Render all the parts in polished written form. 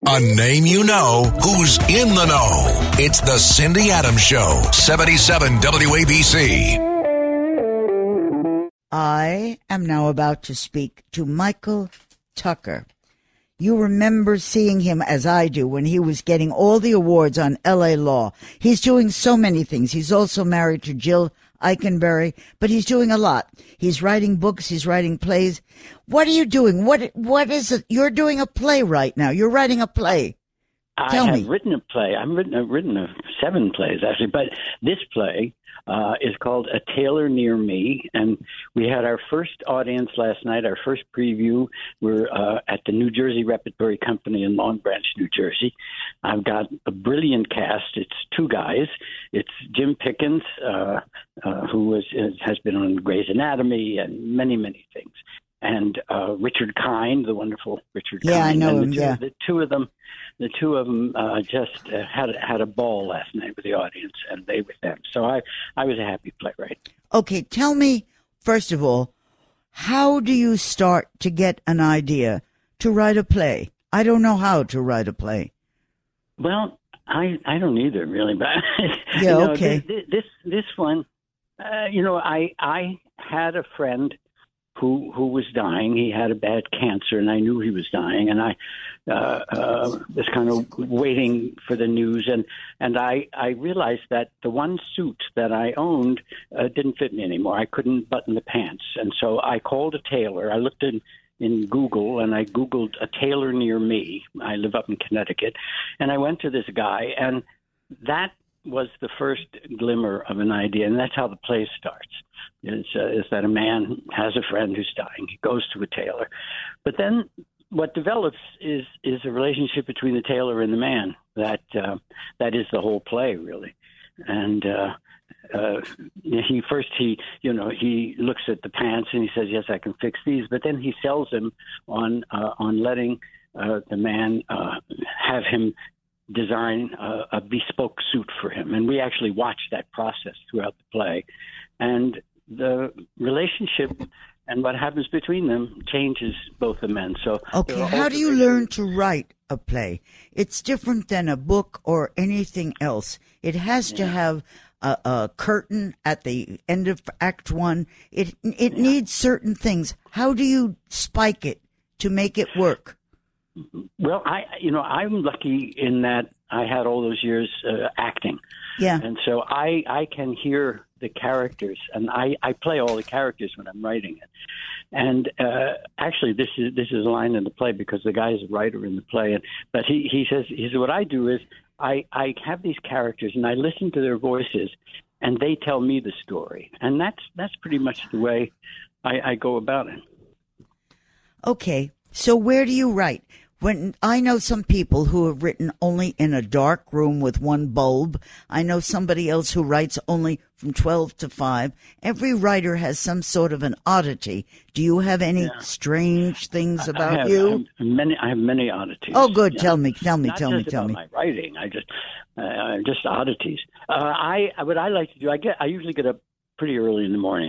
A name you know who's in the know. It's the Cindy Adams Show, 77 WABC. I am now about to speak to Michael Tucker. You remember seeing him, as I do, when he was getting all the awards on L.A. Law. He's doing so many things. He's also married to Jill Eikenberry, but he's doing a lot. He's writing books. He's writing plays. What are you doing? What is it? You're doing a play right now. You're writing a play. Tell me. I have written a play. I've written 7 plays, actually, but this play is called A Tailor Near Me, and we had our first audience last night, our first preview. We're at the New Jersey Repertory Company in Long Branch, New Jersey. I've got a brilliant cast. It's 2 guys. It's Jim Pickens, who has been on Grey's Anatomy and many, many things, and Richard Kind, the wonderful Richard Kind. Yeah, I know him, The two of them just had a ball last night with the audience, and they with them. So I was a happy playwright. Okay, tell me, first of all, how do you start to get an idea to write a play? I don't know how to write a play. Well, I don't either, really. But yeah, okay. This one, I had a friend who was dying. He had a bad cancer, and I knew he was dying, and I was kind of waiting for the news, and I realized that the one suit that I owned didn't fit me anymore. I couldn't button the pants, and so I called a tailor. I looked in Google, and I Googled a tailor near me. I live up in Connecticut, and I went to this guy, and that was the first glimmer of an idea, and that's how the play starts. Is that a man has a friend who's dying. He goes to a tailor. But then what develops is a relationship between the tailor and the man. That is the whole play, really. And he looks at the pants and he says, yes, I can fix these. But then he sells him on letting the man have him design a bespoke suit for him. And we actually watched that process throughout the play. And the relationship and what happens between them changes both the men. So, okay, how do you learn to write a play? It's different than a book or anything else. It has to have a curtain at the end of Act 1. It needs certain things. How do you spike it to make it work? Well, I'm lucky in that I had all those years acting. Yeah. And so I can hear the characters, and I play all the characters when I'm writing it. And actually, this is a line in the play because the guy is a writer in the play. But he says what I do is I have these characters, and I listen to their voices, and they tell me the story. And that's pretty much the way I go about it. Okay. So where do you write? When I know some people who have written only in a dark room with one bulb. I know somebody else who writes only from 12 to 5. Every writer has some sort of an oddity. Do you have any strange things about you? I have many oddities. Oh, good. Yeah. Tell me. Not just about my writing. I just oddities. What I like to do, I usually get up pretty early in the morning,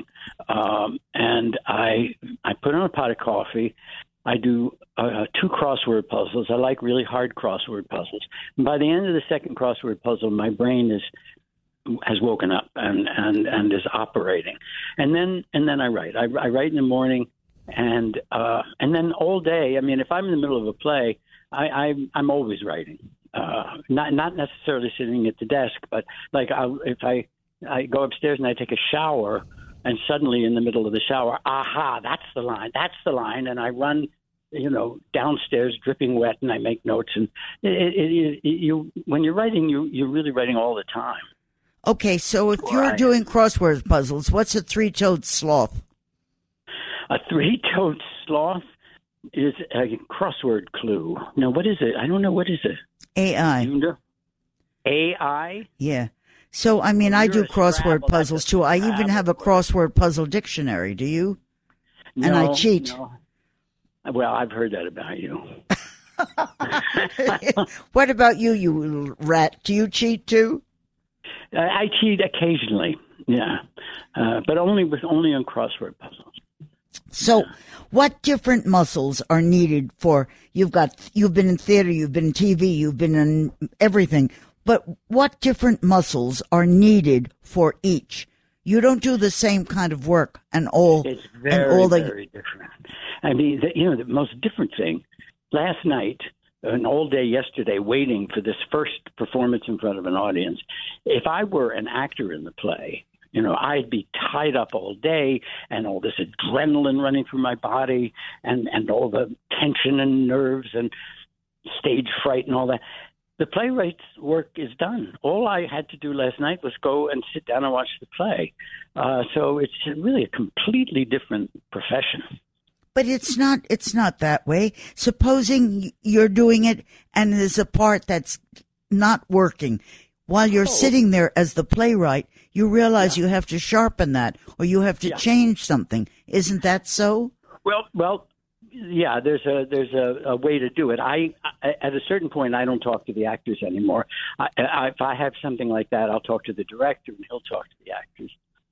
and I put on a pot of coffee. I do 2 crossword puzzles. I like really hard crossword puzzles. And by the end of the second crossword puzzle, my brain has woken up and is operating. And then I write. I write in the morning, and then all day. I mean, if I'm in the middle of a play, I'm always writing. Not necessarily sitting at the desk, but like if I go upstairs and I take a shower. And suddenly, in the middle of the shower, that's the line, and I run, downstairs, dripping wet, and I make notes. And when you're writing, you're really writing all the time. Okay, so if you're doing crossword puzzles, what's a 3-toed sloth? A 3-toed sloth is a crossword clue. Now, what is it? I don't know. What is it? AI. You know? AI? Yeah. So, I mean, I do crossword puzzles, too. I even have a crossword puzzle dictionary. Do you? No, and I cheat. No. Well, I've heard that about you. What about you, you rat? Do you cheat, too? I cheat occasionally, yeah. But only on crossword puzzles. So what different muscles are needed for, you've been in theater, you've been in TV, you've been in everything, but what different muscles are needed for each? You don't do the same kind of work and all. It's very different. I mean, the most different thing, last night, and all day yesterday, waiting for this first performance in front of an audience, if I were an actor in the play, I'd be tied up all day and all this adrenaline running through my body and all the tension and nerves and stage fright and all that. The playwright's work is done. All I had to do last night was go and sit down and watch the play. So it's really a completely different profession. But it's not that way. Supposing you're doing it and there's a part that's not working. While you're sitting there as the playwright, you realize you have to sharpen that or you have to change something. Isn't that so? Well, yeah, there's a way to do it. I at a certain point, I don't talk to the actors anymore. If I have something like that, I'll talk to the director and he'll talk to the actors.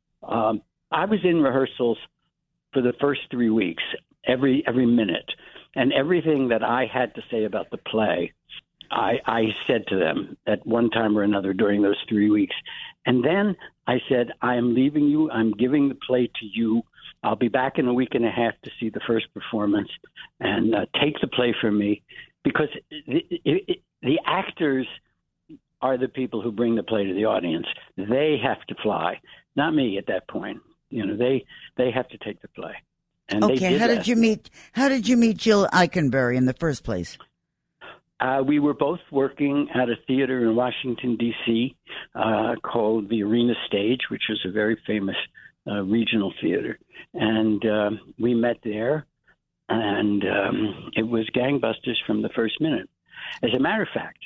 I was in rehearsals for the first 3 weeks, every minute, and everything that I had to say about the play, I said to them at one time or another during those 3 weeks. And then I said, I am leaving you. I'm giving the play to you. I'll be back in a week and a half to see the first performance and take the play from me, because the actors are the people who bring the play to the audience. They have to fly, not me at that point. They have to take the play. And okay, how did you meet Jill Eikenberry in the first place? We were both working at a theater in Washington, D.C. Called the Arena Stage, which was a very famous regional theater. And we met there, and it was gangbusters from the first minute. As a matter of fact,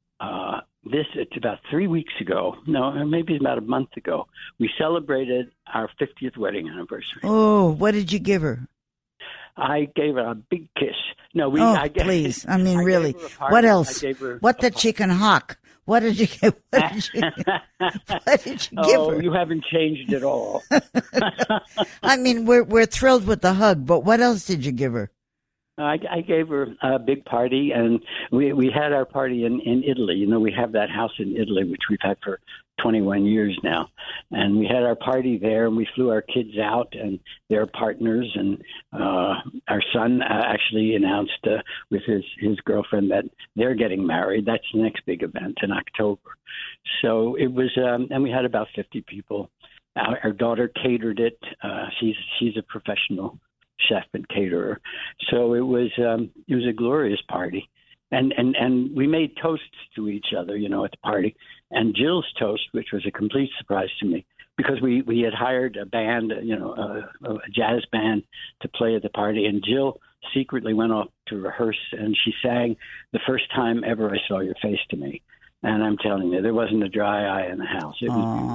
it's about 3 weeks ago, no, maybe about a month ago, we celebrated our 50th wedding anniversary. Oh, what did you give her? I gave her a big kiss. No, please. I mean, really. What else? What that she can hawk? What did you give? What did you give her? You haven't changed at all. I mean, we're thrilled with the hug, but what else did you give her? I gave her a big party, and we had our party in Italy. We have that house in Italy, which we've had for 21 years now. And we had our party there, and we flew our kids out and their partners. And our son actually announced with his girlfriend that they're getting married. That's the next big event in October. So it was, and we had about 50 people. Our daughter catered it. She's a professional chef and caterer. So it was a glorious party. And we made toasts to each other, at the party. And Jill's toast, which was a complete surprise to me, because we had hired a band, a jazz band to play at the party. And Jill secretly went off to rehearse, and she sang "The First Time Ever I Saw Your Face" to me. And I'm telling you, there wasn't a dry eye in the house. It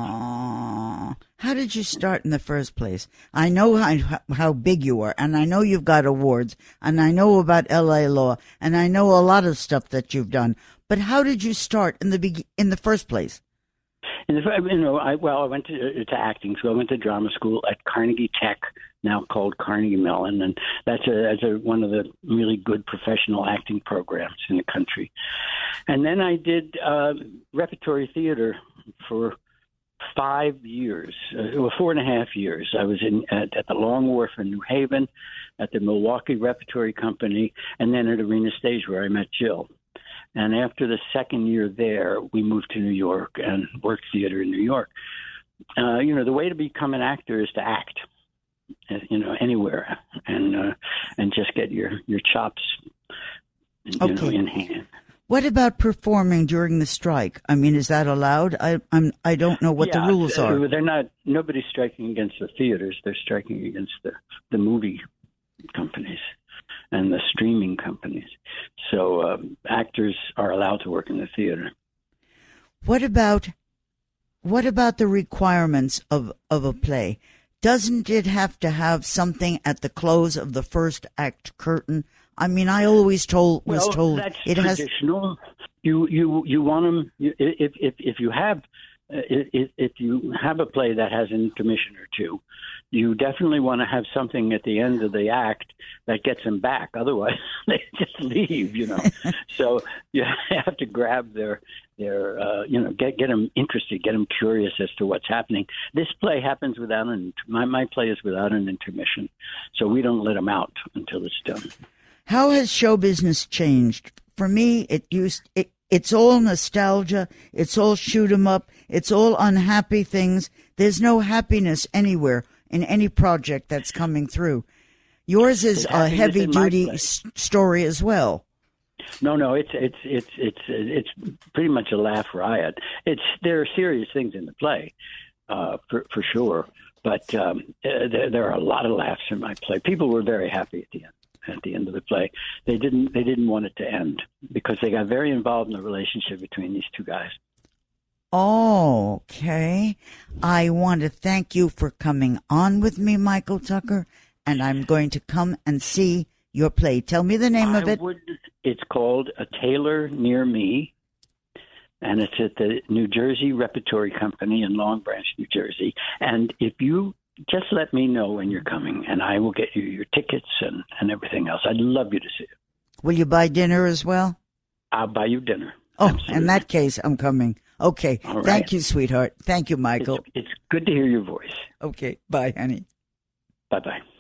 was How did you start in the first place? I know how big you are, and I know you've got awards, and I know about L.A. Law, and I know a lot of stuff that you've done. But how did you start in the first place? I went to acting school. I went to drama school at Carnegie Tech, now called Carnegie Mellon, and that's one of the really good professional acting programs in the country. And then I did repertory theater for 5 years, 4.5 years. I was at the Long Wharf in New Haven, at the Milwaukee Repertory Company, and then at Arena Stage, where I met Jill. And after the second year there, we moved to New York and worked theater in New York. The way to become an actor is to act, anywhere, and just get your chops, in hand. What about performing during the strike? I mean, is that allowed? I don't know what the rules are. They're not. Nobody's striking against the theaters. They're striking against the movie companies and the streaming companies. So actors are allowed to work in the theater. What about the requirements of a play? Doesn't it have to have something at the close of the first act curtain? I mean, I always was told that's it traditional. You want them if you have if you have a play that has an intermission or two, you definitely want to have something at the end of the act that gets them back. Otherwise, they just leave, So you have to grab their get them interested, get them curious as to what's happening. This play happens without my play is without an intermission, so we don't let them out until it's done. How has show business changed? For me, it's all nostalgia. It's all shoot 'em up. It's all unhappy things. There's no happiness anywhere in any project that's coming through. Yours is a heavy duty story as well. No, it's pretty much a laugh riot. There are serious things in the play, for sure, but there are a lot of laughs in my play. People were very happy at the end of the play. They didn't want it to end because they got very involved in the relationship between these two guys. Okay. I want to thank you for coming on with me, Michael Tucker, and I'm going to come and see your play. Tell me the name of it. It's called A Tailor Near Me, and it's at the New Jersey Repertory Company in Long Branch, New Jersey. And if you just let me know when you're coming, and I will get you your tickets and everything else. I'd love you to see it. Will you buy dinner as well? I'll buy you dinner. Oh, Absolutely. In that case, I'm coming. Okay. All right. Thank you, sweetheart. Thank you, Michael. It's good to hear your voice. Okay. Bye, honey. Bye-bye.